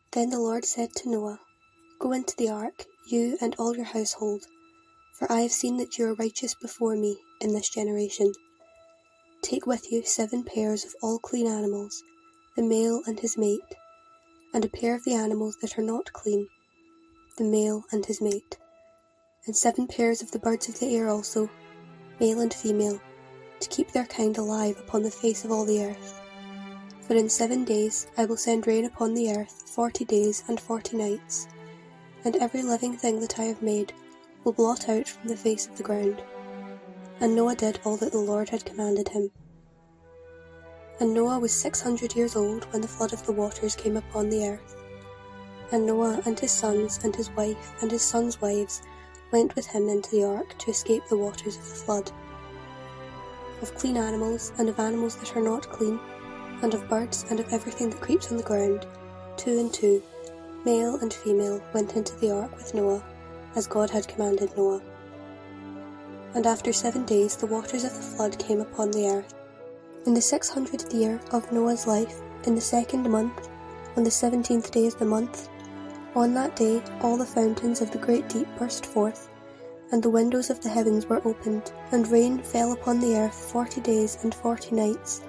Then the Lord said to Noah, "Go into the ark, you and all your household, for I have seen that you are righteous before me in this generation. Take with you 7 pairs of all clean animals, the male and his mate, and a pair of the animals that are not clean, the male and his mate, and 7 pairs of the birds of the air also, male and female, to keep their kind alive upon the face of all the earth. For in 7 days I will send rain upon the earth 40 days and 40 nights, and every living thing that I have made will blot out from the face of the ground." And Noah did all that the Lord had commanded him. And Noah was 600 years old when the flood of the waters came upon the earth. And Noah and his sons and his wife and his sons' wives went with him into the ark to escape the waters of the flood. Of clean animals and of animals that are not clean, and of birds and of everything that creeps on the ground, 2 and 2, male and female, went into the ark with Noah, as God had commanded Noah. And after 7 days the waters of the flood came upon the earth. In the 600th year of Noah's life, in the 2nd month, on the 17th day of the month, on that day all the fountains of the great deep burst forth, and the windows of the heavens were opened, and rain fell upon the earth 40 days and 40 nights.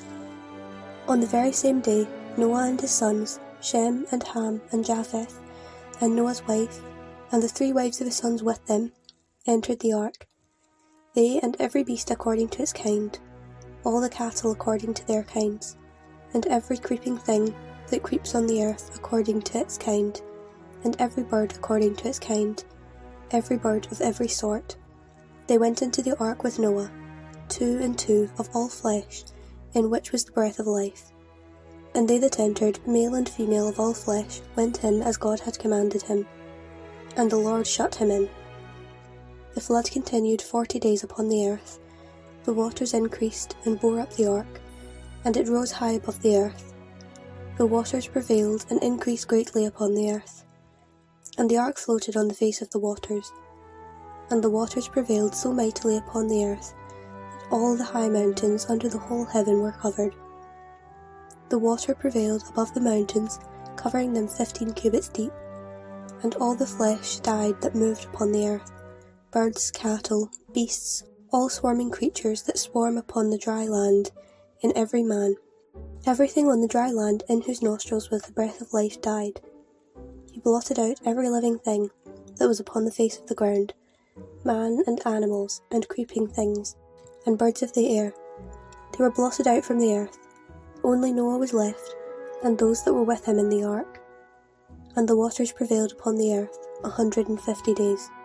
On the very same day Noah and his sons, Shem and Ham and Japheth, and Noah's wife, and the 3 wives of his sons with them, entered the ark, they and every beast according to its kind, all the cattle according to their kinds, and every creeping thing that creeps on the earth according to its kind, and every bird according to its kind, every bird of every sort. They went into the ark with Noah, 2 and 2 of all flesh, in which was the breath of life. And they that entered, male and female of all flesh, went in as God had commanded him. And the Lord shut him in. The flood continued 40 days upon the earth. The waters increased and bore up the ark, and it rose high above the earth. The waters prevailed and increased greatly upon the earth. And the ark floated on the face of the waters. And the waters prevailed so mightily upon the earth, that all the high mountains under the whole heaven were covered. The water prevailed above the mountains, covering them 15 cubits deep. And all the flesh died that moved upon the earth, birds, cattle, beasts, all swarming creatures that swarm upon the dry land, in every man. Everything on the dry land in whose nostrils was the breath of life died. He blotted out every living thing that was upon the face of the ground, man and animals and creeping things, and birds of the air. They were blotted out from the earth. Only Noah was left, and those that were with him in the ark. And the waters prevailed upon the earth 150 days.